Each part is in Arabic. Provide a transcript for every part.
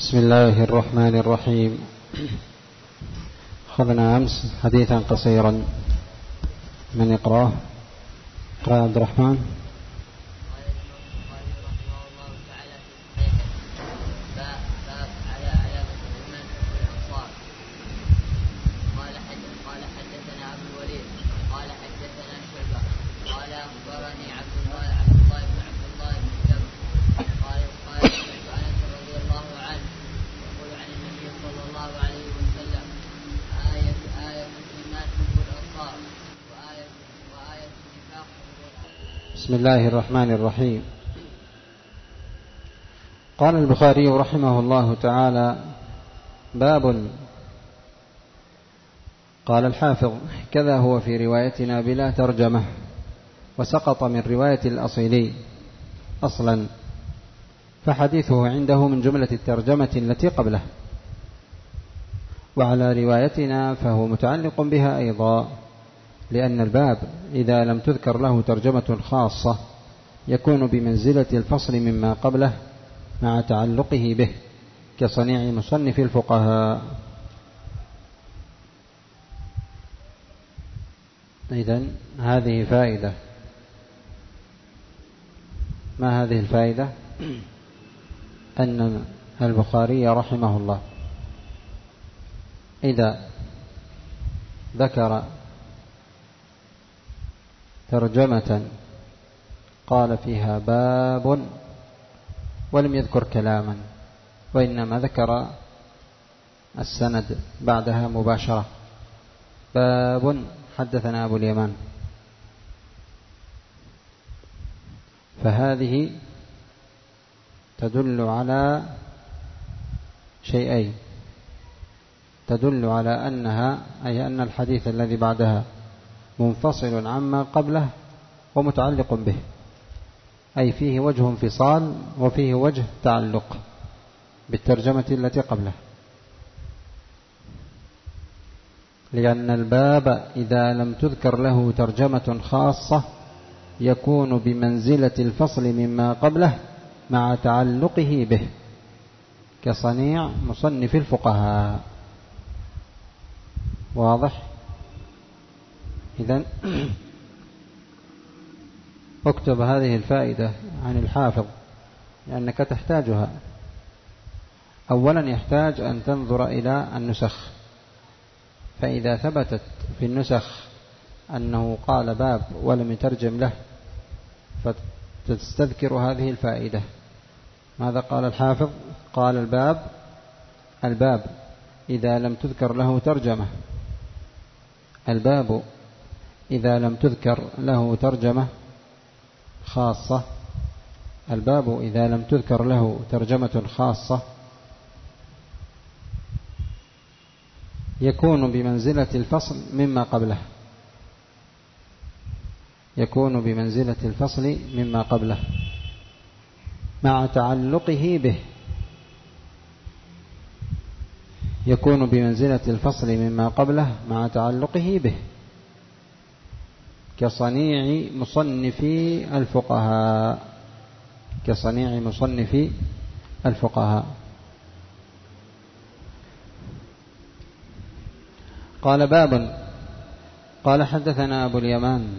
بسم الله الرحمن الرحيم. أخذنا أمس حديثا قصيرا، من يقرأه؟ اقرأ عبد الرحمن. بسم الله الرحمن الرحيم. قال البخاري رحمه الله تعالى: باب. قال الحافظ: كذا هو في روايتنا بلا ترجمة، وسقط من رواية الأصيلي أصلا، فحديثه عنده من جملة الترجمة التي قبله، وعلى روايتنا فهو متعلق بها أيضا، لأن الباب إذا لم تذكر له ترجمة خاصة يكون بمنزلة الفصل مما قبله مع تعلقه به، كصنيع مصنف الفقهاء. إذن هذه فائدة. ما هذه الفائدة؟ أن البخاري رحمه الله إذا ذكر ترجمة قال فيها باب ولم يذكر كلاما، وإنما ذكر السند بعدها مباشرة: باب حدثنا أبو اليمان. فهذه تدل على شيئين: تدل على أنها أي أن الحديث الذي بعدها منفصل عما قبله ومتعلق به، أي فيه وجه انفصال وفيه وجه تعلق بالترجمة التي قبله، لأن الباب إذا لم تذكر له ترجمة خاصة يكون بمنزلة الفصل مما قبله مع تعلقه به، كصنيع مصنف الفقهاء. واضح؟ إذن اكتب هذه الفائدة عن الحافظ، لأنك تحتاجها. أولا يحتاج أن تنظر إلى النسخ، فإذا ثبتت في النسخ أنه قال باب ولم يترجم له فتستذكر هذه الفائدة. ماذا قال الحافظ؟ قال: الباب إذا لم تذكر له ترجمة. الباب إذا لم تذكر له ترجمة خاصة، الباب إذا لم تذكر له ترجمة خاصة يكون بمنزلة الفصل مما قبله، يكون بمنزلة الفصل مما قبله مع تعلقه به، يكون بمنزلة الفصل مما قبله مع تعلقه به، كصنيع مصنف الفقهاء، كصنيع مصنف الفقهاء. قال: باب. قال: حدثنا أبو اليمان،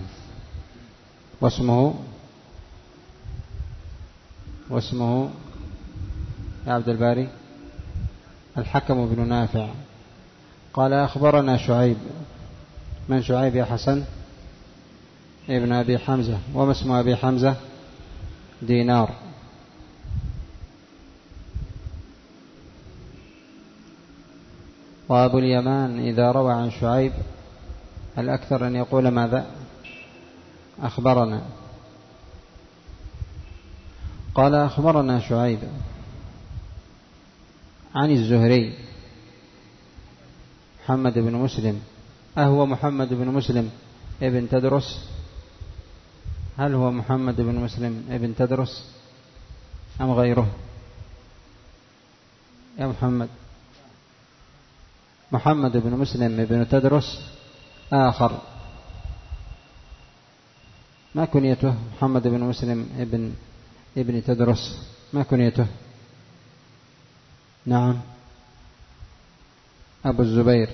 واسمه يا عبد الباري الحكم بن نافع. قال: أخبرنا شعيب. من شعيب يا حسن؟ ابن أبي حمزة. وما اسم أبي حمزة؟ دينار. وأبو اليمان إذا روى عن شعيب الأكثر أن يقول ماذا؟ أخبرنا. قال: أخبرنا شعيب عن الزهري محمد بن مسلم. أهو محمد بن مسلم ابن تدرس؟ هل هو محمد بن مسلم ابن تدرس أم غيره؟ يا محمد بن مسلم ابن تدرس آخر، ما كنيته؟ محمد بن مسلم ابن تدرس ما كنيته؟ نعم. أبو الزبير.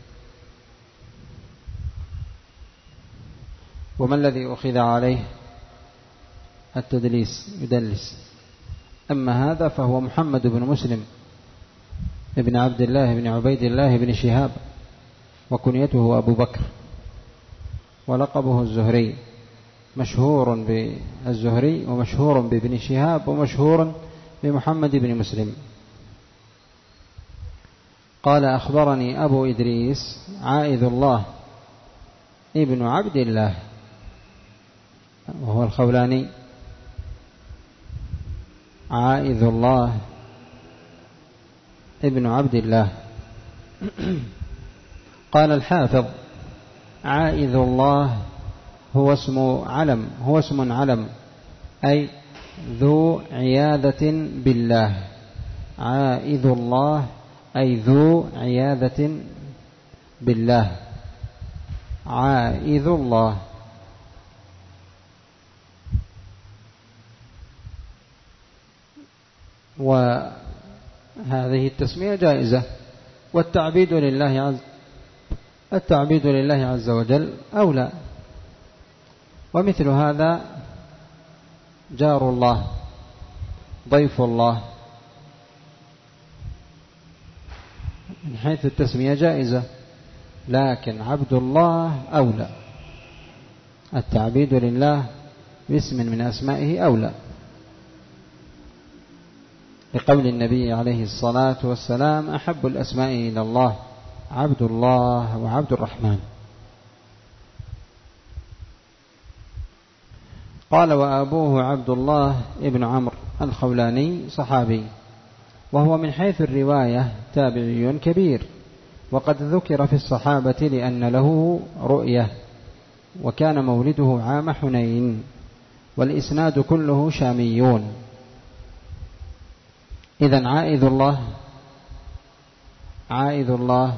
وما الذي أخذ عليه؟ التدليس، يدلس. أما هذا فهو محمد بن مسلم ابن عبد الله بن عبيد الله بن شهاب، وكنيته أبو بكر، ولقبه الزهري، مشهور بالزهري ومشهور بابن شهاب ومشهور بمحمد بن مسلم. قال أخبرني أبو إدريس عائذ الله ابن عبد الله، وهو الخولاني، عائذ الله ابن عبد الله. قال الحافظ عائذ الله هو اسم علم، أي ذو عياذة بالله. عائذ الله أي ذو عياذة بالله، عائذ الله. وهذه التسمية جائزة، والتعبيد لله عز وجل أولى. ومثل هذا جار الله، ضيف الله، من حيث التسمية جائزة، لكن عبد الله أولى. التعبيد لله باسم من أسمائه أولى، لقول النبي عليه الصلاة والسلام أحب الأسماء إلى الله عبد الله وعبد الرحمن. قال وأبوه عبد الله ابن عمرو الخولاني صحابي، وهو من حيث الرواية تابعي كبير، وقد ذكر في الصحابة لأن له رؤية، وكان مولده عام حنين، والإسناد كله شاميون. إذن عائذ الله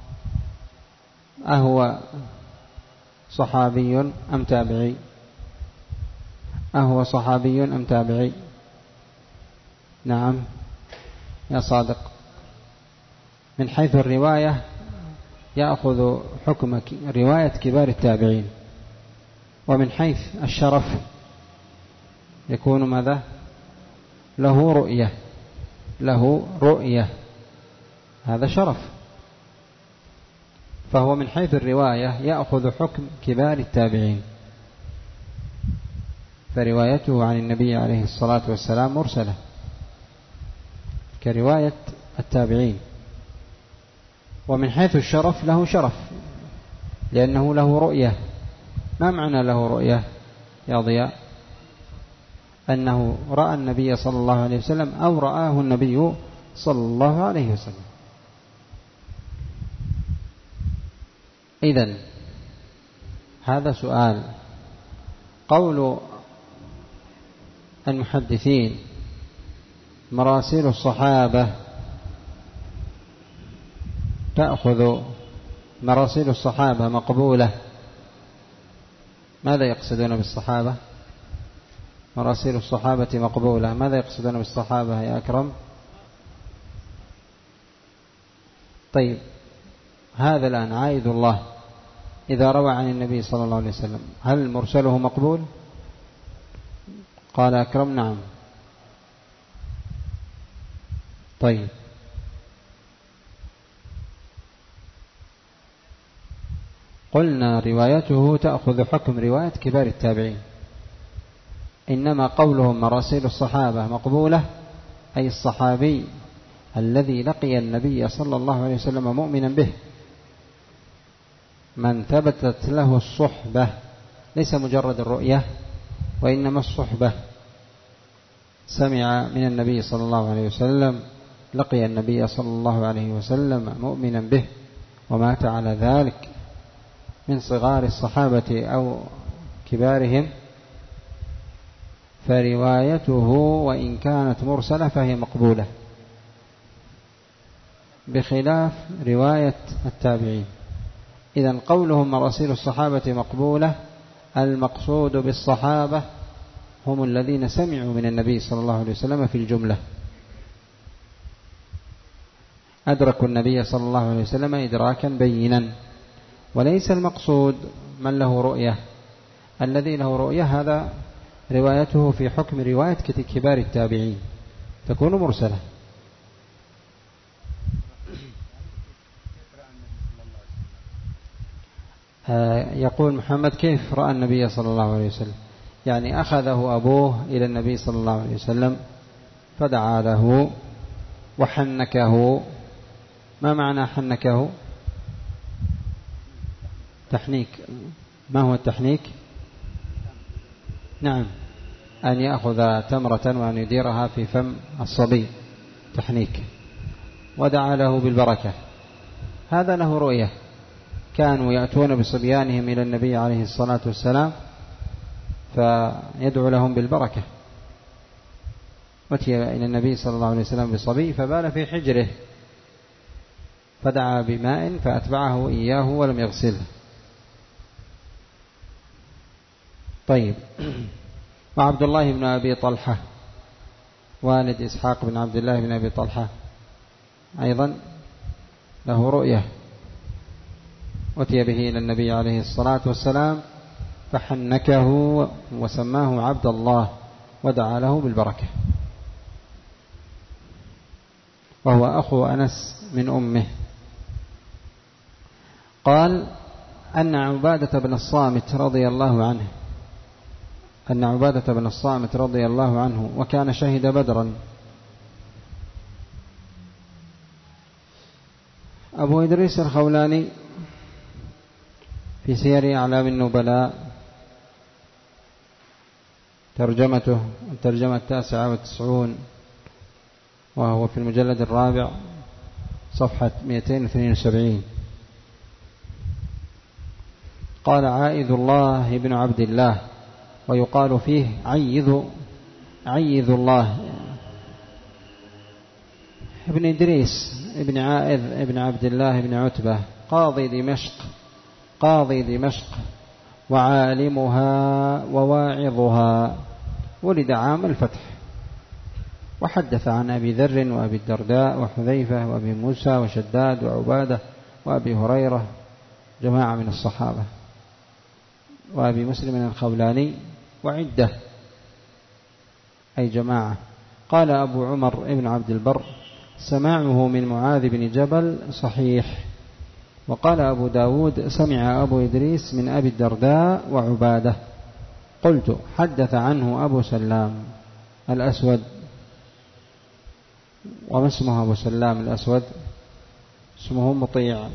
أهو صحابي أم تابعي؟ أهو صحابي أم تابعي؟ نعم يا صادق. من حيث الرواية يأخذ حكم رواية كبار التابعين، ومن حيث الشرف يكون ماذا؟ له رؤية، هذا شرف، فهو من حيث الرواية يأخذ حكم كبار التابعين، فروايته عن النبي عليه الصلاة والسلام مرسلة كرواية التابعين. ومن حيث الشرف له شرف، لأنه له رؤية. ما معنى له رؤية يا ضياء؟ أنه رأى النبي صلى الله عليه وسلم أو رآه النبي صلى الله عليه وسلم. إذن هذا سؤال. قول المحدثين مراسيل الصحابة تأخذ مراسيل الصحابة مقبولة، ماذا يقصدون بالصحابة؟ مراسيل الصحابة مقبولة، ماذا يقصدون بالصحابة يا أكرم؟ طيب هذا الآن عائد الله إذا روى عن النبي صلى الله عليه وسلم هل مرسله مقبول؟ قال أكرم نعم. طيب قلنا روايته تأخذ حكم رواية كبار التابعين، إنما قولهم مراسيل الصحابة مقبولة أي الصحابي الذي لقي النبي صلى الله عليه وسلم مؤمنا به، من ثبتت له الصحبة، ليس مجرد الرؤية وإنما الصحبة، سمع من النبي صلى الله عليه وسلم، لقي النبي صلى الله عليه وسلم مؤمنا به ومات على ذلك، من صغار الصحابة أو كبارهم، فروايته وإن كانت مرسلة فهي مقبولة، بخلاف رواية التابعين. إذن قولهم مراسيل الصحابة مقبولة، المقصود بالصحابة هم الذين سمعوا من النبي صلى الله عليه وسلم في الجملة، أدركوا النبي صلى الله عليه وسلم إدراكا بينا. وليس المقصود من له رؤية، الذي له رؤية هذا روايته في حكم رواية كبار التابعين تكون مرسلة. يقول محمد كيف رأى النبي صلى الله عليه وسلم؟ يعني أخذه أبوه إلى النبي صلى الله عليه وسلم فدعا له وحنكه. ما معنى حنكه؟ تحنيك. ما هو التحنيك؟ نعم، أن يأخذ تمرة وأن يديرها في فم الصبي، تحنيك. ودعا له بالبركة. هذا له رؤية. كانوا يأتون بصبيانهم إلى النبي عليه الصلاة والسلام فيدعو لهم بالبركة. أتي إلى النبي صلى الله عليه وسلم بصبي فبال في حجره فدعا بماء فأتبعه إياه ولم يغسله. طيب. وعبد الله بن أبي طلحة والد إسحاق بن عبد الله بن أبي طلحة أيضا له رؤية. أتي به إلى النبي عليه الصلاة والسلام فحنكه وسماه عبد الله ودعا له بالبركة، وهو أخو أنس من أمه. قال أن عبادة بن الصامت رضي الله عنه وكان شهد بدرا. أبو إدريس الخولاني في سير أعلام النبلاء ترجمته الترجمة 99 وهو في المجلد 4 صفحة 272. قال عائذ الله بن عبد الله، ويقال فيه عيذ الله ابن إدريس ابن عائذ ابن عبد الله بن عتبة قاضي دمشق وعالمها وواعظها، ولد عام الفتح. وحدث عن أبي ذر وأبي الدرداء وحذيفة وأبي موسى وشداد وعبادة وأبي هريرة جماعة من الصحابة، وأبي مسلم الخولاني وعدة أي جماعة. قال أبو عمر ابن عبد البر سماعه من معاذ بن جبل صحيح. وقال أبو داود سمع أبو إدريس من أبي الدرداء وعبادة. قلت حدث عنه أبو سلام الأسود. وما اسمه أبو سلام الأسود؟ اسمه مطيع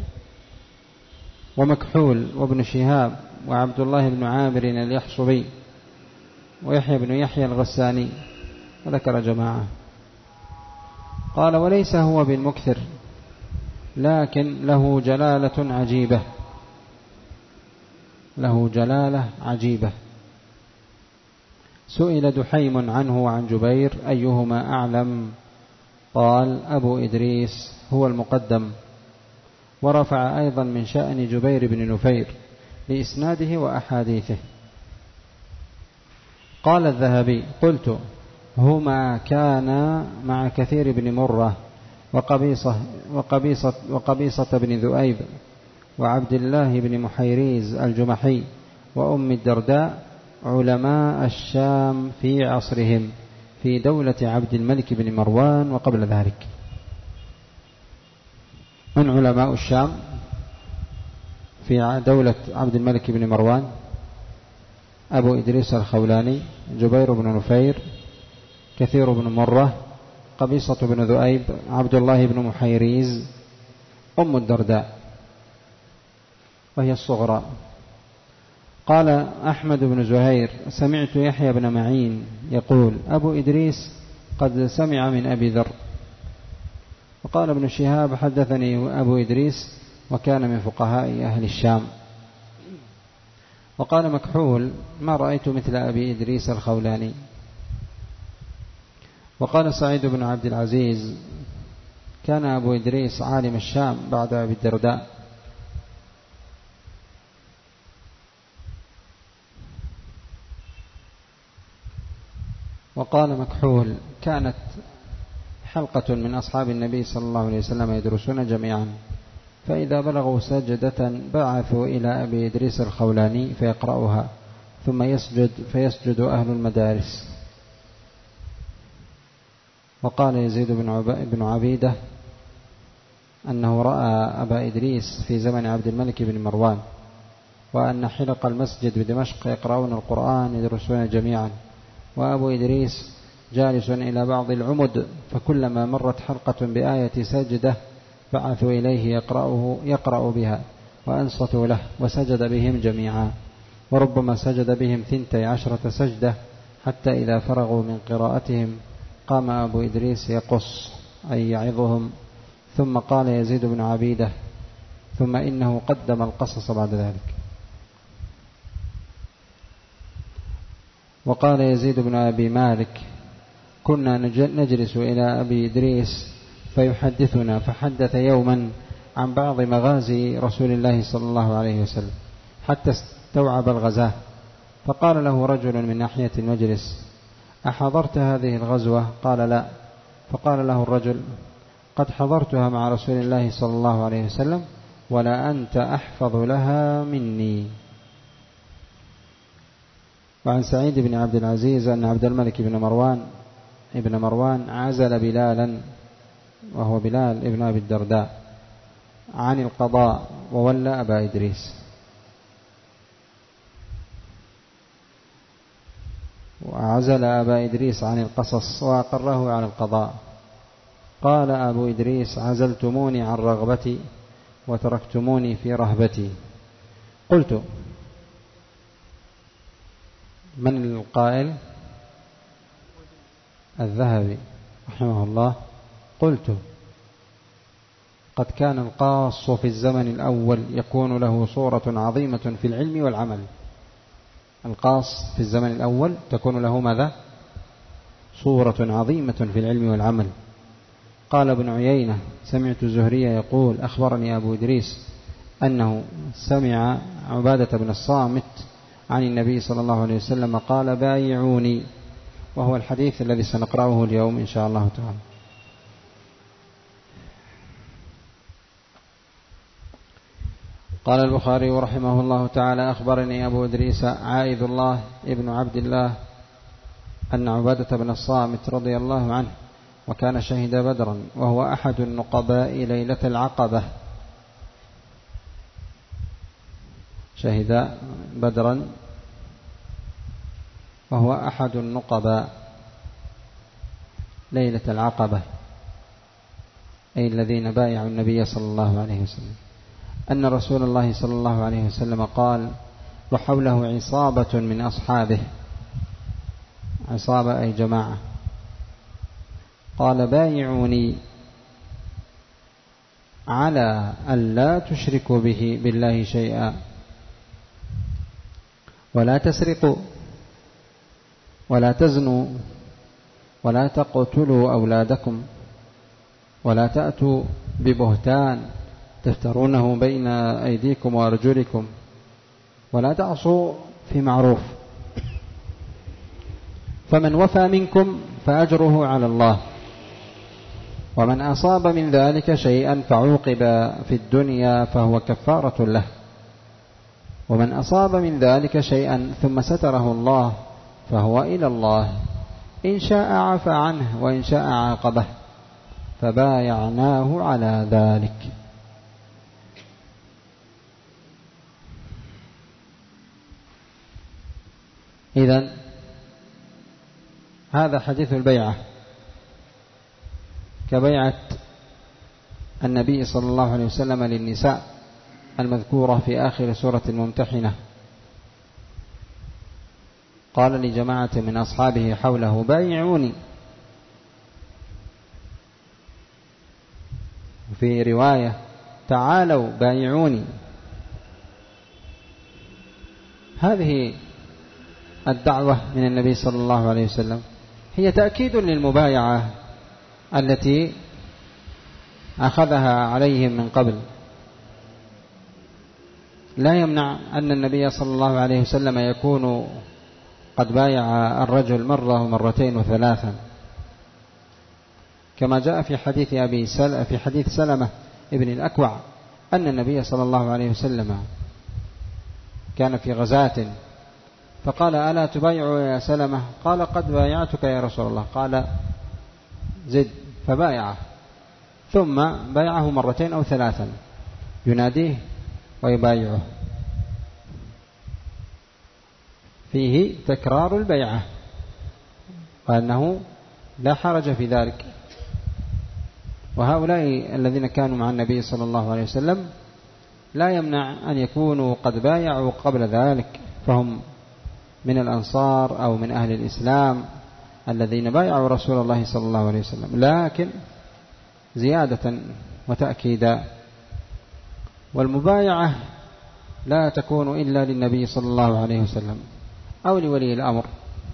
ومكحول وابن شهاب وعبد الله بن عامر اليحصبي ويحيى بن يحيى الغساني، وذكر جماعة. قال وليس هو بالمكثر، لكن له جلالة عجيبة. سئل دحيم عنه وعن جبير أيهما أعلم؟ قال أبو إدريس هو المقدم. ورفع أيضا من شأن جبير بن نفير لإسناده وأحاديثه. قال الذهبي قلت هما كانا مع كثير بن مرة وقبيصة بن ذؤيب وعبد الله بن محيريز الجمحي وأم الدرداء علماء الشام في عصرهم في دولة عبد الملك بن مروان وقبل ذلك. من علماء الشام في دولة عبد الملك بن مروان؟ أبو إدريس الخولاني، جبير بن نفير، كثير بن مرة، قبيصة بن ذؤيب، عبد الله بن محيريز، أم الدرداء وهي الصغرى. قال أحمد بن زهير سمعت يحيى بن معين يقول أبو إدريس قد سمع من أبي ذر. وقال ابن شهاب حدثني أبو إدريس وكان من فقهاء أهل الشام. وقال مكحول ما رأيت مثل أبي إدريس الخولاني. وقال سعيد بن عبد العزيز كان أبو إدريس عالم الشام بعد أبي الدرداء. وقال مكحول كانت حلقة من أصحاب النبي صلى الله عليه وسلم يدرسون جميعا، فإذا بلغوا سجدة بعثوا إلى أبي إدريس الخولاني فيقرأها، ثم فيسجد أهل المدارس. وقال يزيد بن عبيدة أنه رأى أبا إدريس في زمن عبد الملك بن مروان، وأن حلق المسجد بدمشق يقرؤون القرآن يدرسون جميعا، وأبو إدريس جالس إلى بعض العمد، فكلما مرت حلقة بآية سجدة بعثوا إليه يقرأ بها، وأنصتوا له وسجد بهم جميعا، وربما سجد بهم 12 سجدة، حتى إذا فرغوا من قراءتهم قام أبو إدريس يقص أي يعظهم. ثم قال يزيد بن عبيدة: ثم إنه قدم القصص بعد ذلك. وقال يزيد بن أبي مالك: كنا نجلس إلى أبي إدريس فيحدثنا، فحدث يوما عن بعض مغازي رسول الله صلى الله عليه وسلم حتى استوعب الغزاة، فقال له رجل من ناحية المجلس: أحضرت هذه الغزوة؟ قال: لا. فقال له الرجل: قد حضرتها مع رسول الله صلى الله عليه وسلم، ولا أنت أحفظ لها مني. وعن سعيد بن عبد العزيز أن عبد الملك ابن مروان عزل بلالا، وهو بلال ابن أبي الدرداء، عن القضاء وولى أبا إدريس. وعزل أبا إدريس عن القصص وأقره على القضاء. قال أبو إدريس: عزلتموني عن رغبتي وتركتموني في رهبتي. قلت: من القائل؟ الذهبي رحمه الله. قلت: قد كان القاص في الزمن الأول يكون له صورة عظيمة في العلم والعمل. القاص في الزمن الأول تكون له ماذا؟ صورة عظيمة في العلم والعمل. قال ابن عيينة: سمعت الزهري يقول: أخبرني أبو إدريس أنه سمع عبادة بن الصامت عن النبي صلى الله عليه وسلم قال: بايعوني، وهو الحديث الذي سنقرأه اليوم إن شاء الله تعالى. قال البخاري رحمه الله تعالى: أخبرني أبو إدريس عائذ الله ابن عبد الله أن عبادة بن الصامت رضي الله عنه، وكان شهد بدرا وهو أحد النقباء ليلة العقبة. شهد بدرا وهو أحد النقباء ليلة العقبة، أي الذين بايعوا النبي صلى الله عليه وسلم، أن رسول الله صلى الله عليه وسلم قال: وحوله عصابة من أصحابه. عصابة أي جماعة. قال: بايعوني على أن لا تشركوا بالله شيئا، ولا تسرقوا، ولا تزنوا، ولا تقتلوا أولادكم، ولا تأتوا ببهتان تفترونه بين أيديكم وأرجلكم، ولا تعصوا في معروف، فمن وفى منكم فأجره على الله، ومن أصاب من ذلك شيئا فعوقب في الدنيا فهو كفارة له، ومن أصاب من ذلك شيئا ثم ستره الله فهو إلى الله، إن شاء عفى عنه وإن شاء عاقبه، فبايعناه على ذلك. إذن هذا حديث البيعة كبيعة النبي صلى الله عليه وسلم للنساء المذكورة في آخر سورة الممتحنة. قال لجماعة من أصحابه حوله: بايعوني. في رواية: تعالوا بايعوني. هذه الدعوة من النبي صلى الله عليه وسلم هي تأكيد للمبايعة التي أخذها عليهم من قبل. لا يمنع أن النبي صلى الله عليه وسلم يكون قد بايع الرجل مرة ومرتين وثلاثا، كما جاء في حديث سلمة ابن الأكوع أن النبي صلى الله عليه وسلم كان في غزاة فقال: ألا تبايع يا سلمة؟ قال: قد بايعتك يا رسول الله. قال: زد، فبايعه، ثم بايعه مرتين أو ثلاثا، يناديه ويبايعه، فيه تكرار البيعة، وأنه لا حرج في ذلك. وهؤلاء الذين كانوا مع النبي صلى الله عليه وسلم لا يمنع أن يكونوا قد بايعوا قبل ذلك، فهم من الأنصار أو من أهل الإسلام الذين بايعوا رسول الله صلى الله عليه وسلم، لكن زيادة وتأكيدا. والمبايعة لا تكون إلا للنبي صلى الله عليه وسلم أو لولي الأمر،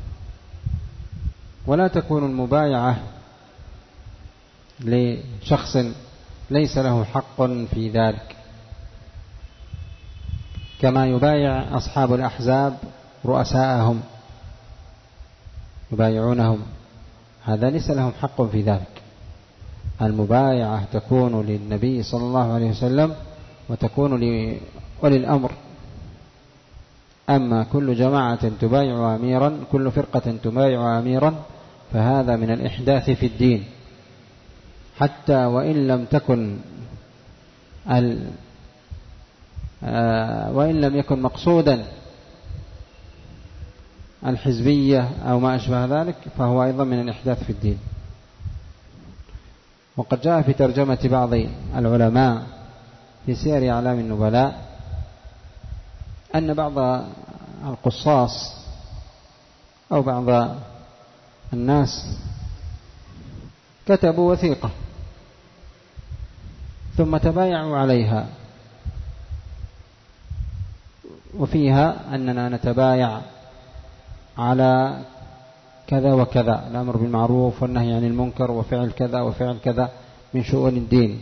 ولا تكون المبايعة لشخص ليس له حق في ذلك، كما يبايع أصحاب الأحزاب رؤساءهم يبايعونهم، هذا ليس لهم حق في ذلك. المبايعة تكون للنبي صلى الله عليه وسلم وتكون لولي الأمر. أما كل جماعة تبايع أميرا، كل فرقة تبايع أميرا، فهذا من الإحداث في الدين، حتى وإن لم يكن مقصودا الحزبية أو ما أشبه ذلك، فهو أيضا من الإحداث في الدين. وقد جاء في ترجمة بعض العلماء في سير أعلام النبلاء أن بعض القصاص أو بعض الناس كتبوا وثيقة ثم تبايعوا عليها، وفيها أننا نتبايع على كذا وكذا، الأمر بالمعروف والنهي عن المنكر وفعل كذا وفعل كذا من شؤون الدين.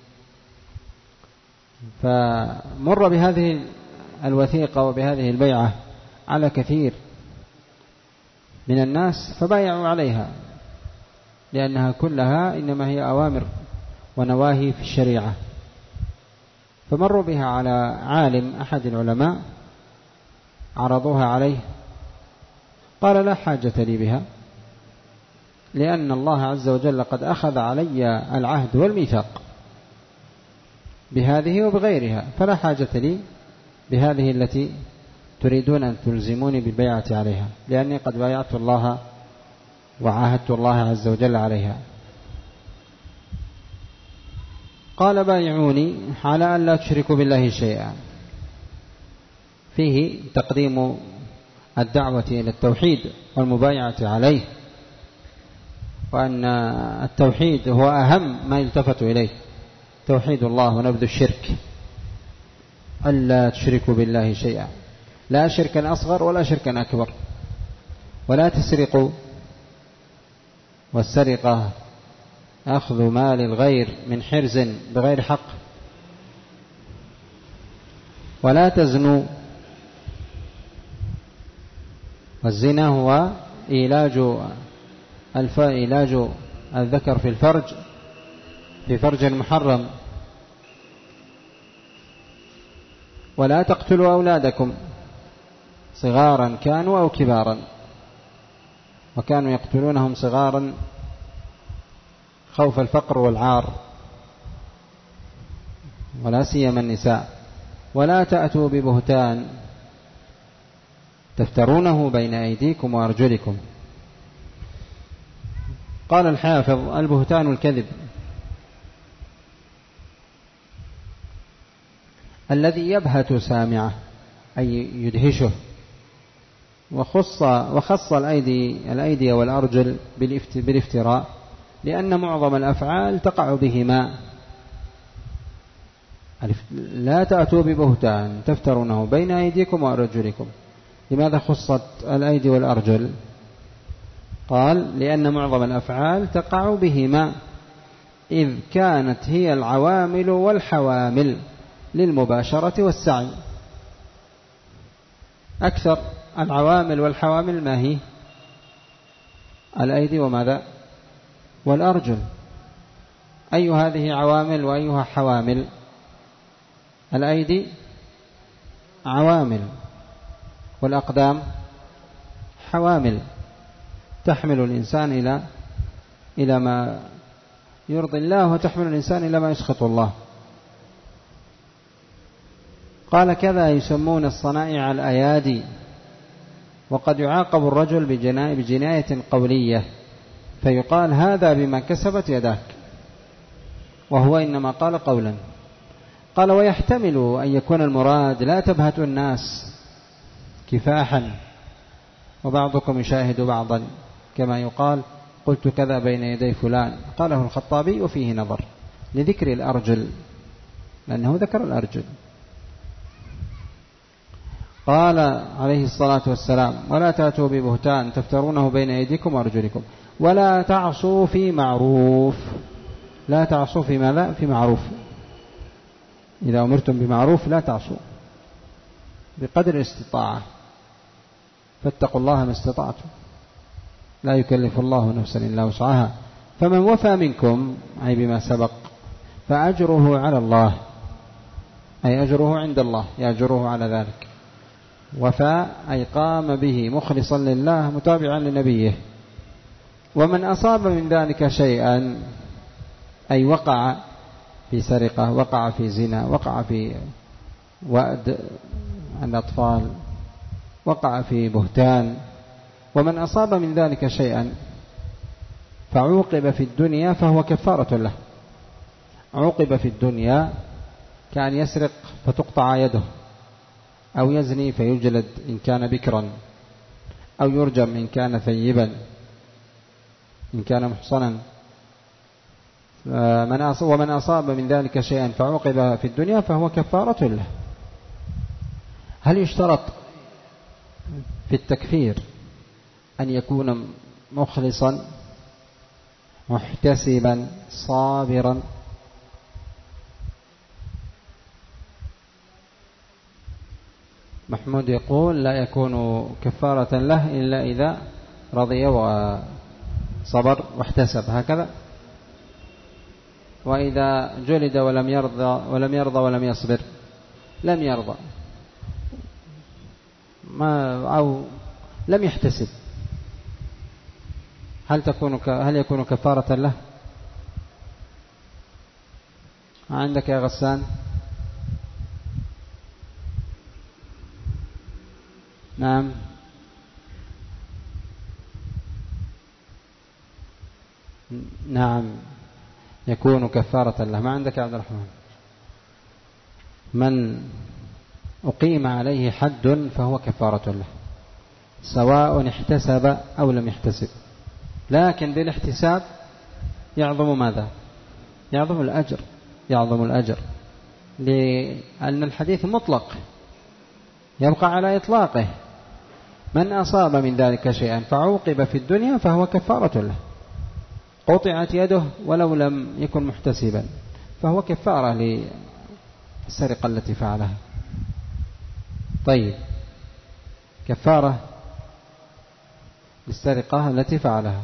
فمر بهذه الوثيقة وبهذه البيعة على كثير من الناس فبايعوا عليها، لأنها كلها إنما هي أوامر ونواهي في الشريعة. فمروا بها على عالم أحد العلماء، عرضوها عليه، قال: لا حاجة لي بها، لأن الله عز وجل قد أخذ علي العهد والميثاق بهذه وبغيرها، فلا حاجة لي بهذه التي تريدون أن تلزموني بالبيعة عليها، لأني قد بايعت الله وعاهدت الله عز وجل عليها. قال: بايعوني على أن لا تشركوا بالله شيئا. فيه تقديم الدعوة إلى التوحيد والمبايعة عليه، وأن التوحيد هو أهم ما يلتفت إليه، توحيد الله ونبذ الشرك، ألا تشركوا بالله شيئا، لا شركا أصغر ولا شركا أكبر، ولا تسرقوا، والسرقة أخذ مال الغير من حرز بغير حق، ولا تزنوا، والزنا هو إيلاج الذكر في فرج المحرم. ولا تقتلوا أولادكم صغارا كانوا أو كبارا، وكانوا يقتلونهم صغارا خوف الفقر والعار، ولا سيما النساء. ولا تأتوا ببهتان تفترونه بين أيديكم وأرجلكم. قال الحافظ: البهتان الكذب الذي يبهت سامعه، أي يدهشه. وخص الأيدي والأرجل بالافتراء، لأن معظم الأفعال تقع بهما. لا تأتوا ببهتان تفترونه بين أيديكم وأرجلكم. لماذا خصت الأيدي والأرجل؟ قال: لأن معظم الأفعال تقع بهما، إذ كانت هي العوامل والحوامل للمباشرة والسعي. أكثر العوامل والحوامل ما هي؟ الأيدي وماذا؟ والأرجل. أي هذه عوامل وأيها حوامل؟ الأيدي عوامل والأقدام حوامل، تحمل الإنسان إلى ما يرضي الله، وتحمل الإنسان إلى ما يسخط الله. قال كذا يسمون الصنائع الأيادي. وقد يعاقب الرجل بجناية قولية فيقال هذا بما كسبت يداك، وهو إنما قال قولا. قال ويحتمل أن يكون المراد لا تبهت الناس كفاحا وبعضكم يشاهد بعضا، كما يقال قلت كذا بين يدي فلان. قاله الخطابي وفيه نظر لذكر الأرجل، لأنه ذكر الأرجل. قال عليه الصلاة والسلام ولا تأتوا ببهتان تفترونه بين أيديكم وأرجلكم ولا تعصوا في معروف. لا تعصوا في ماذا؟ في معروف. إذا أمرتم بمعروف لا تعصوا بقدر الاستطاعة، فاتقوا الله ما استطعتم، لا يكلف الله نفسا إلا وسعها. فمن وفى منكم أي بما سبق فأجره على الله، أي أجره عند الله يأجره على ذلك. وفى أي قام به مخلصا لله متابعا لنبيه. ومن أصاب من ذلك شيئا أي وقع في سرقة، وقع في زنا، وقع في وأد الأطفال، وقع في بهتان، ومن أصاب من ذلك شيئا فعوقب في الدنيا فهو كفارة له. عوقب في الدنيا كأن يسرق فتقطع يده، أو يزني فيجلد إن كان بكرا، أو يرجم إن كان ثيبا، إن كان محصنا. ومن أصاب من ذلك شيئا فعوقب في الدنيا فهو كفارة له. هل يشترط في التكفير أن يكون مخلصا محتسبا صابرا؟ محمود يقول لا يكون كفارة له إلا إذا رضي وصبر واحتسب، هكذا. وإذا جلد ولم يرضى ولم يصبر، لم يرضى أو لم يحتسب، هل يكون كفارة له؟ عندك يا غسان؟ نعم. نعم يكون كفارة له. ما عندك يا عبد الرحمن؟ من أقيم عليه حد فهو كفارة له سواء احتسب أو لم يحتسب، لكن بالاحتساب يعظم ماذا؟ يعظم الأجر، يعظم الأجر، لأن الحديث مطلق يبقى على إطلاقه. من أصاب من ذلك شيئا فعوقب في الدنيا فهو كفارة له. قطعت يده ولو لم يكن محتسبا فهو كفارة للسرقة التي فعلها. طيب، كفارة للسرقة التي فعلها.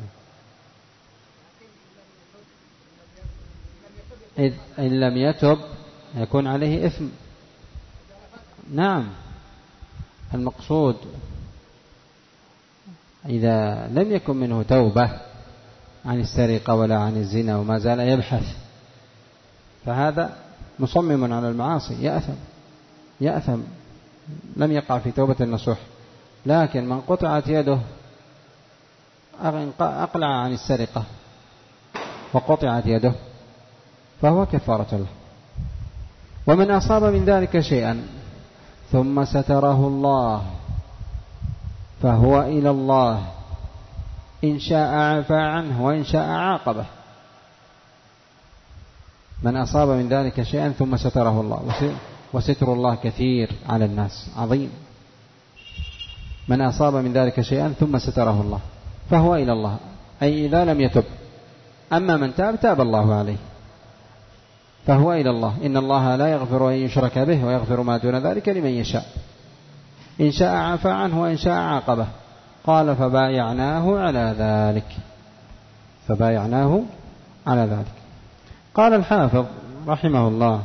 إن لم يتب يكون عليه إثم. نعم، المقصود إذا لم يكن منه توبة عن السرقة ولا عن الزنا وما زال يبحث، فهذا مصمم على المعاصي يأثم لم يقع في توبة النصوح. لكن من قطعت يده أقلع عن السرقة وقطعت يده فهو كفارة له. ومن أصاب من ذلك شيئا ثم ستره الله فهو إلى الله، إن شاء عفا عنه وإن شاء عاقبه. من أصاب من ذلك شيئا ثم ستره الله، وستر الله كثير على الناس عظيم. من أصاب من ذلك شيئا ثم ستره الله فهو إلى الله، أي إذا لم يتب. أما من تاب الله عليه، فهو إلى الله. إن الله لا يغفر أن يشرك به ويغفر ما دون ذلك لمن يشاء. إن شاء عفا عنه وإن شاء عاقبه. قال فبايعناه على ذلك، فبايعناه على ذلك. قال الحافظ رحمه الله: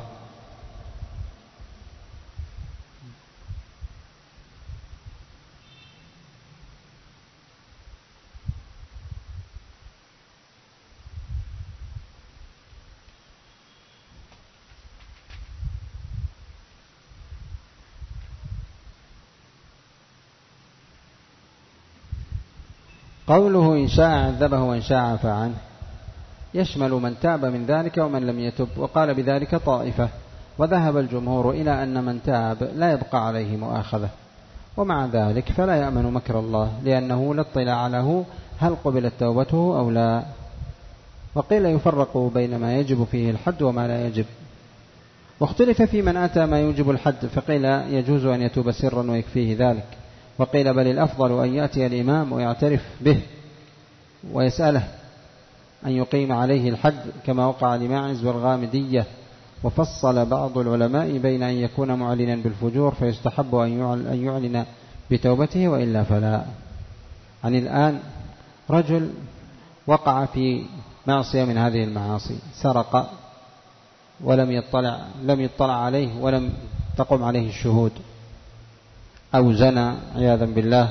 قوله إن شاء عذبه وإن شاء عفى عنه يشمل من تاب من ذلك ومن لم يتب، وقال بذلك طائفة، وذهب الجمهور إلى أن من تاب لا يبقى عليه مؤاخذة، ومع ذلك فلا يأمن مكر الله، لأنه لا اطلاع له هل قبلت توبته أو لا. وقيل يفرق بين ما يجب فيه الحد وما لا يجب، واختلف في من أتى ما يوجب الحد، فقيل يجوز أن يتوب سرا ويكفيه ذلك، وقيل بل الأفضل أن يأتي الإمام ويعترف به ويسأله أن يقيم عليه الحد كما وقع لماعز والغامدية. وفصل بعض العلماء بين أن يكون معلنا بالفجور فيستحب أن يعلن بتوبته وإلا فلا. عن الآن رجل وقع في معصية من هذه المعاصي، سرق ولم يطلع عليه ولم تقم عليه الشهود، أو زنى عياذا بالله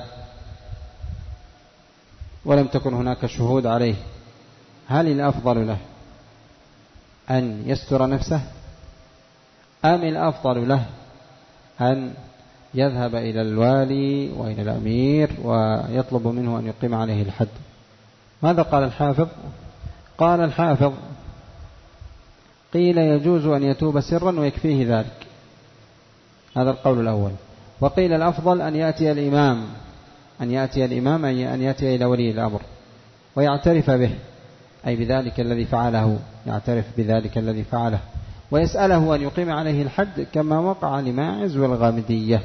ولم تكن هناك شهود عليه، هل الأفضل له أن يستر نفسه أم الأفضل له أن يذهب إلى الوالي وإلى الأمير ويطلب منه أن يقيم عليه الحد؟ ماذا قال الحافظ؟ قال الحافظ: قيل يجوز أن يتوب سرا ويكفيه ذلك، هذا القول الأول. وقيل الأفضل أن يأتي الإمام أن يأتي إلى ولي الأمر ويعترف به، أي بذلك الذي فعله، يعترف بذلك الذي فعله ويسأله أن يقيم عليه الحد كما وقع لماعز والغامدية.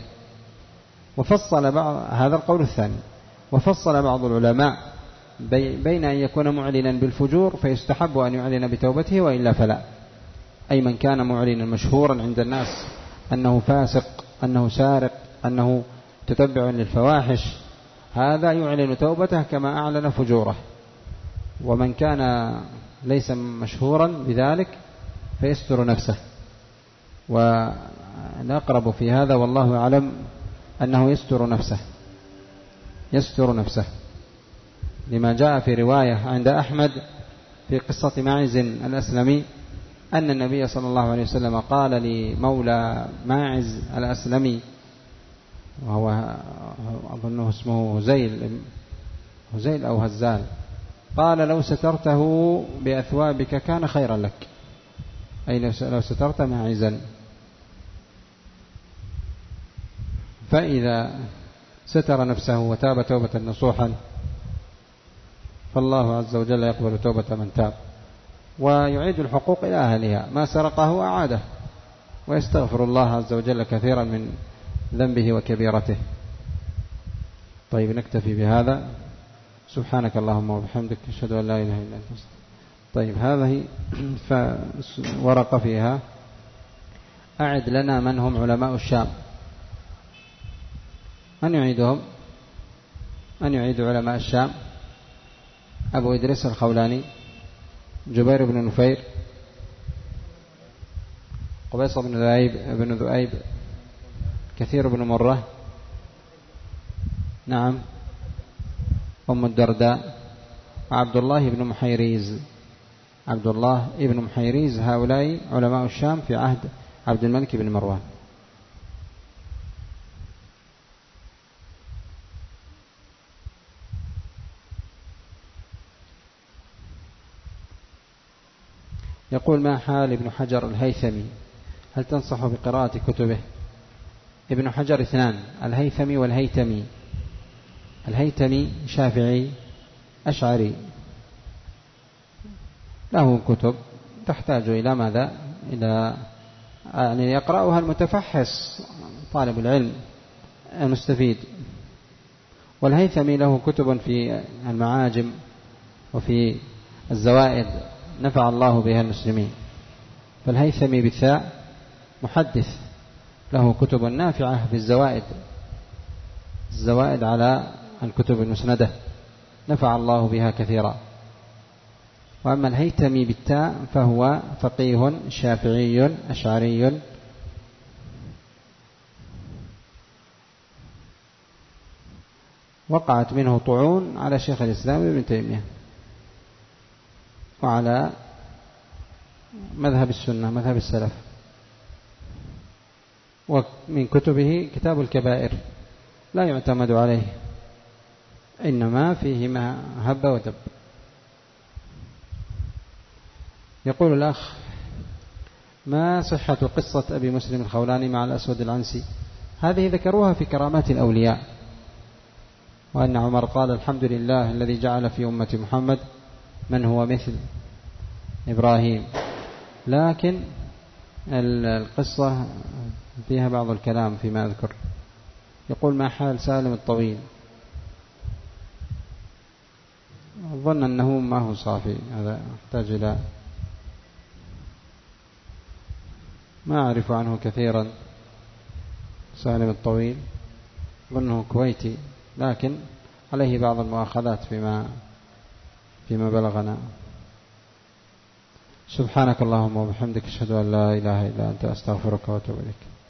هذا القول الثاني. وفصل بعض العلماء بين أن يكون معلنا بالفجور فيستحب أن يعلن بتوبته وإلا فلا، أي من كان معلنا مشهورا عند الناس أنه فاسق، أنه سارق، أنه تتبع للفواحش، هذا يعلن توبته كما أعلن فجوره. ومن كان ليس مشهورا بذلك فيستر نفسه. والأقرب في هذا والله أعلم أنه يستر نفسه لما جاء في رواية عند أحمد في قصة ماعز الأسلمي أن النبي صلى الله عليه وسلم قال لمولى ماعز الأسلمي، وهو أظنه اسمه هزيل أو هزال، قال: لو سترته بأثوابك كان خيرا لك، أي لو سترت ماعزا. فإذا ستر نفسه وتاب توبة نصوحا فالله عز وجل يقبل توبة من تاب ويعيد الحقوق إلى أهلها، ما سرقه أعاده، ويستغفر الله عز وجل كثيرا من ذنبه وكبيرته. طيب نكتفي بهذا، سبحانك اللهم وبحمدك، أشهد أن لا إله إلا أنت. طيب هذه ورقة فيها أعد لنا من هم علماء الشام. من يعيدهم؟ من يعيد علماء الشام؟ أبو إدريس الخولاني، جبير بن نفير، قبيص بن ذؤيب، كثير بن مرة، نعم، أم الدرداء، عبد الله بن محيريز. هؤلاء علماء الشام في عهد عبد الملك بن مروان. يقول: ما حال ابن حجر الهيثمي؟ هل تنصح بقراءة كتبه؟ ابن حجر اثنان، الهيثمي والهيتمي. الهيتمي شافعي أشعري، له كتب تحتاج إلى ماذا؟ إلى يعني يقرأها المتفحص طالب العلم المستفيد. والهيثمي له كتب في المعاجم وفي الزوائد نفع الله بها المسلمين. فالهيثمي بالثاء محدث، له كتب نافعة في الزوائد على الكتب المسندة، نفع الله بها كثيرا. وأما الهيتمي بالتاء فهو فقيه شافعي أشعري وقعت منه طعون على شيخ الإسلام ابن تيمية وعلى مذهب السنة مذهب السلف. ومن كتبه كتاب الكبائر لا يعتمد عليه، إنما فيه ما هب ودب. يقول الأخ: ما صحة قصة أبي مسلم الخولاني مع الأسود العنسي؟ هذه ذكروها في كرامات الأولياء، وأن عمر قال: الحمد لله الذي جعل في أمة محمد من هو مثل إبراهيم. لكن القصة فيها بعض الكلام فيما أذكر. يقول: ما حال سالم الطويل؟ أظن أنه ما هو صافي، هذا يحتاج إلى ما أعرف عنه كثيرا. سالم الطويل أظنه كويتي، لكن عليه بعض المؤاخذات فيما بلغنا. سبحانك اللهم وبحمدك أشهد أن لا إله إلا أنت أستغفرك وأتوب إليك.